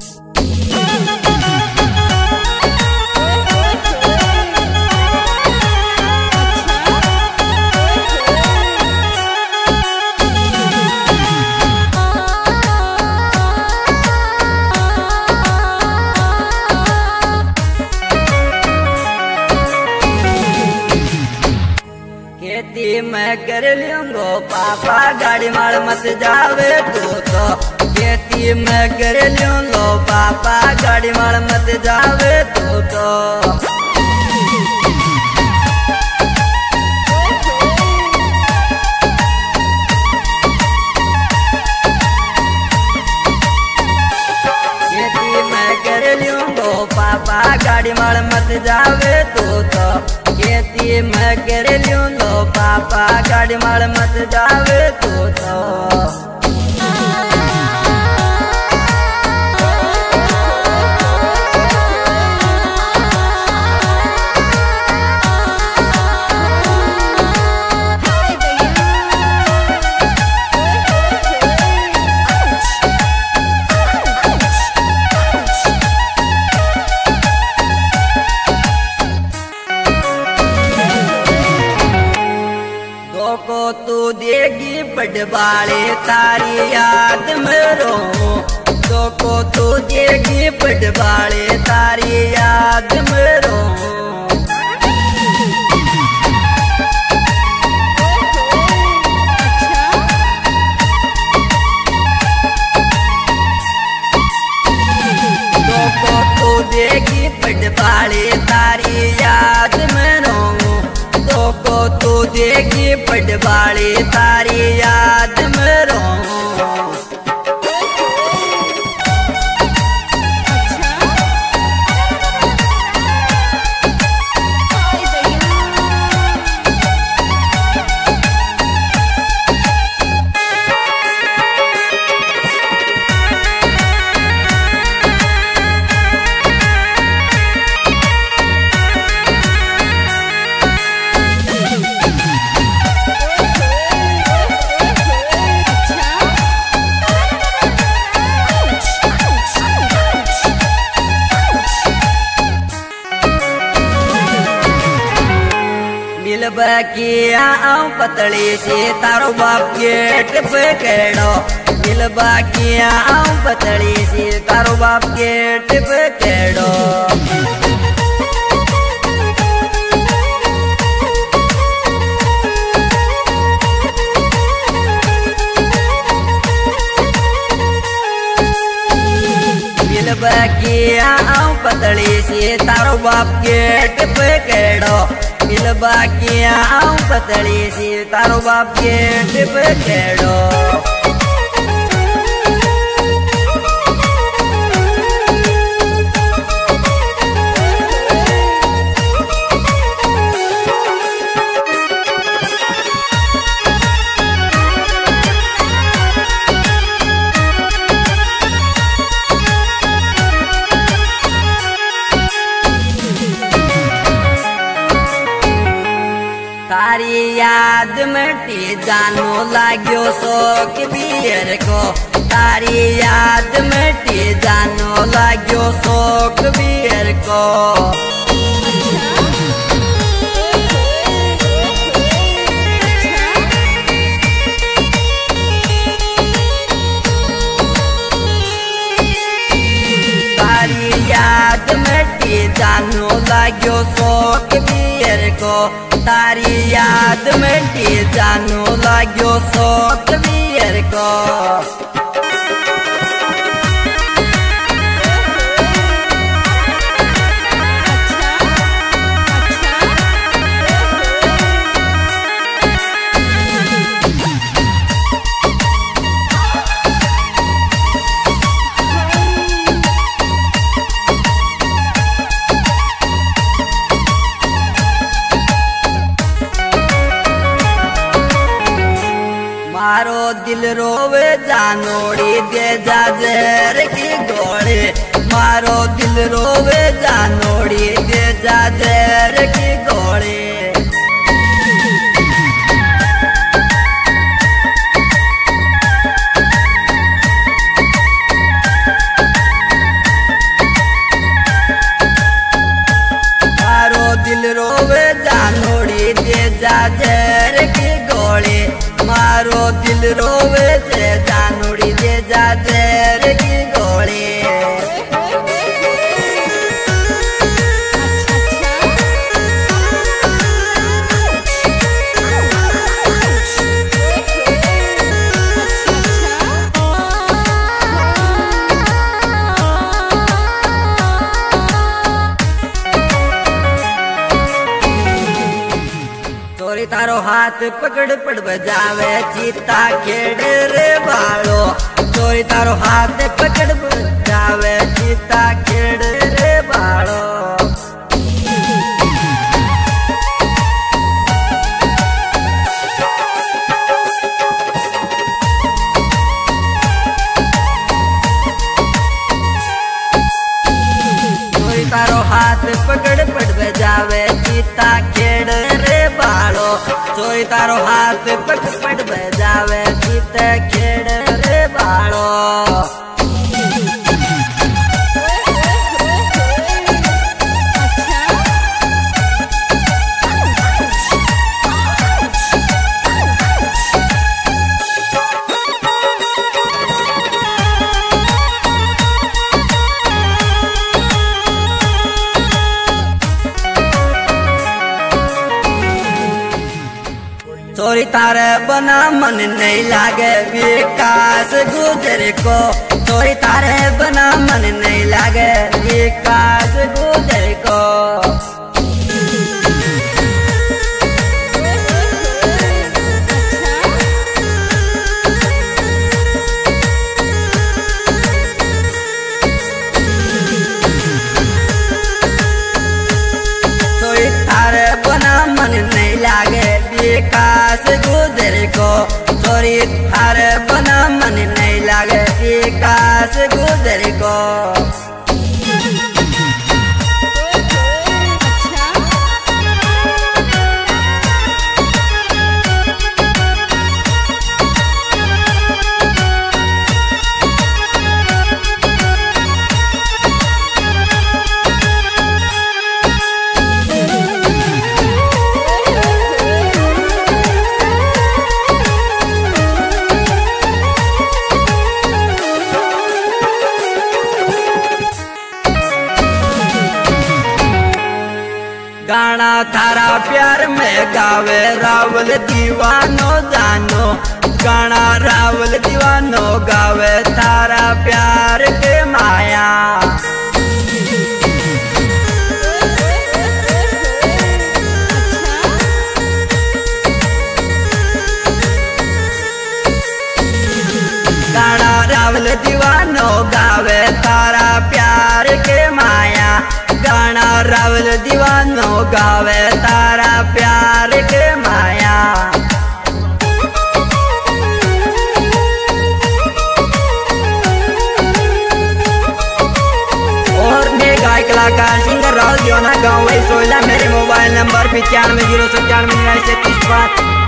खेती मैं कर लूंगो पापा गाड़ी मार मत जावे तो खेती मैं कर लूंगो पापा गाड़ी मार मत जावे तो खेती मैं कर लूंगो पापा गाड़ी मार मत जावे तो खेती मैं कर लूंगो पापा गाड़ी मार मत जावे तो को तू देगी बड़वाड़े तारी याद में रो को तू देगी बड़वाड़े तारी याद में रो को तू देगी बड़वाड़े तारी याद में रो को तू देगी बड़वाड़े तारी याद में रो मिलबा आऊं पतली से तारो बाप गेट पे केड़ो मिलबा आऊं पतली से तारो बाप गेट पे केड़ो मिलबा आऊं पतली से तारो बाप गेट पे केड़ो मिलबा आऊं पतली सी तारो बाप गेट पे केड़ो तारी याद में जानो लाग्यो शौक बियर को तारी याद में जानो लाग्यो शौक बियर को तारी याद में जानो लाग्यो शौक बियर को तारी याद में जानो लाग्यो शौक बियर को मारो दिल रोवे जानोड़ी दे जा जहर की गोली मारो दिल रोवे जानोड़ी दे जा जहर की गोली तारो हाथ पकड़ पड़ बजावे चीता खेड़ रे बालो चोरी तारो हाथ पकड़ बजावे चीता खेड़ रे बालो तारो हाथ पकड़ पड़ बजावे चीता खेड़ रे बालो चोरी तारो हाथ पकड़ पड़ बजावे चीता खेड़ रे बालो चोरी तारे बना मन नहीं लागे विकास गुजर को चोरी तारे बना मन नहीं लागे विकास गुजर को चोरी तारे बना मन नहीं लागे विकास गुजर को चोरी थारे बना मन नहीं लागे विकास गुजर को गाना थारा प्यार में गावे रावल दीवानो जानो गाना रावल दीवानो गावे थारा प्यार के माया गाना रावल दीवानो गावे थारा प्यार के माया गाना रावल दीवानो गावे तारा प्यार के माया और मैं गाय कलाकार सिंगर राहुल जोना गाँव सोला मेरे मोबाइल नंबर 95 097 30